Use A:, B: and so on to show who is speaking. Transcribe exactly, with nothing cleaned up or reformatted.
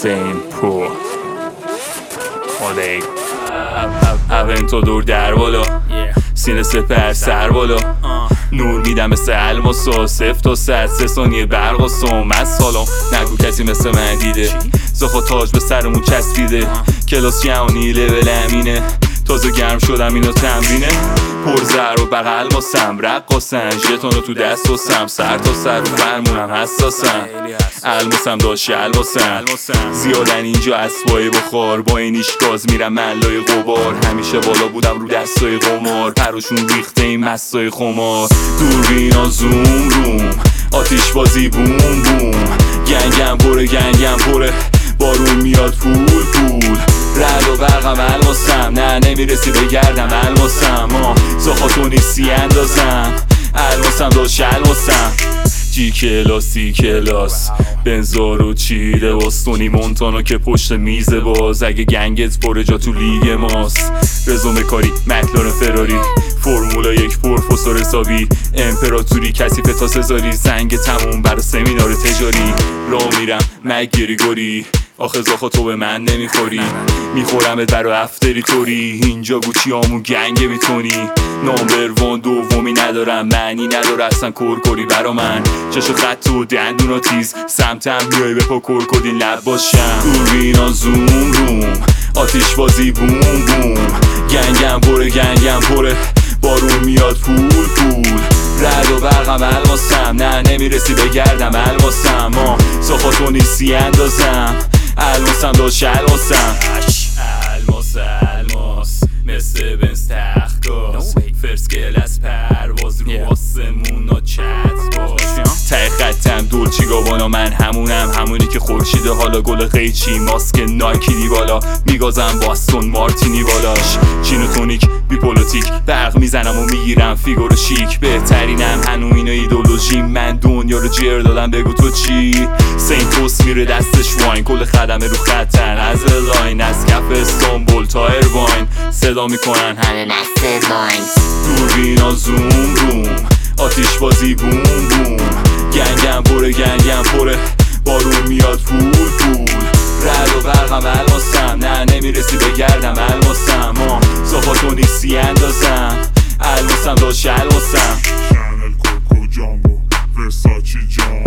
A: حسین پرو مادی اونتو دور در بالا سینه سپر سر بالا نور میدم مثل الماسا صفت و صد سه ثانیه برق و سوم از سالم نگو کسی مثل من دیده زخو تاج به سرمون چسبیده کلاس جهانی لول امینه تازه گرم شدم اینو تمرینه پر زر و بغل ماسم رقاسن ژتونو تو دست واسم سر تا سر رو فرمونم حساسم الماسم داشت الواسم زیادن اینجا اسبای بخار با اینیش گاز میرم ملای غبار همیشه بالا بودم رو دستای قمار پروشون ریخته این مستای خمار دوربینا زوم روم آتیش بازی بوم بوم گنگم پره گنگم پره بارون میاد پول پول رد و برقم الماسم نه نمیرسی بگردم الماسم ما زخاتو نیستی اندازم الماسم داشت الماسم جی کلاسی کلاس بنزارو چیده باستونی مونتانا که پشت میزه باز اگه گنگت پره جا تو لیگ ماست رزومه کاری مکلارن فراری فرمولا یک پروفسور حسابی امپراتوری کثیف تا سزاری زنگ تموم برا سمینار تجاری راه میرم مگیری گوری آخه زاخا تو به من نمیخوری میخورمت برا افتری توری اینجا گوچی آمون گنگ بیتونی نامبر وان دومی ندارم معنی نداره اصلا کرکری برا من چشو خط و دندونا تیز سمتم میای به پا کرکدین لب باشم دوربینا زوم روم آتیش بازی بوم بوم گنگم پره گنگم پره بارون میاد پول پول رد و برقم الماسم نه نمیرسی بگردم الماسم ما صفاتو نیستی اندازم الماسم داشت الماسم الماس الماس مثل بنز تختگاز فرس گلس پرواز رو آسمون ها چت باز ته خطم دولچی گاوانا من همونم همونی که خورشیده حالا گل قیچی ماسک نایکینی بالا میگازم باستون مارتینی بالاش چین و تونیک بیپولوتیک برق میزنم و میگیرم فیگور شیک بهترینم هنو اینو ایدولوژی من دنیا رو جر دادم بگو تو چی سینتوس میره دستش واین کل خدمه رو خطن از لاین از کف استانبول تا ایرواین صدا میکنن همه مست لاین دوربینا زوم روم آتیش بازی بوم بوم گنگم پره گنگم پره بارون میاد پول پول رد و برقم الماسم نه نمیرسی بگردم الماسم ما صفاتو نیستی اندازم الماسم داشت الماسم
B: شنل کوکو جامبو ورساچی جام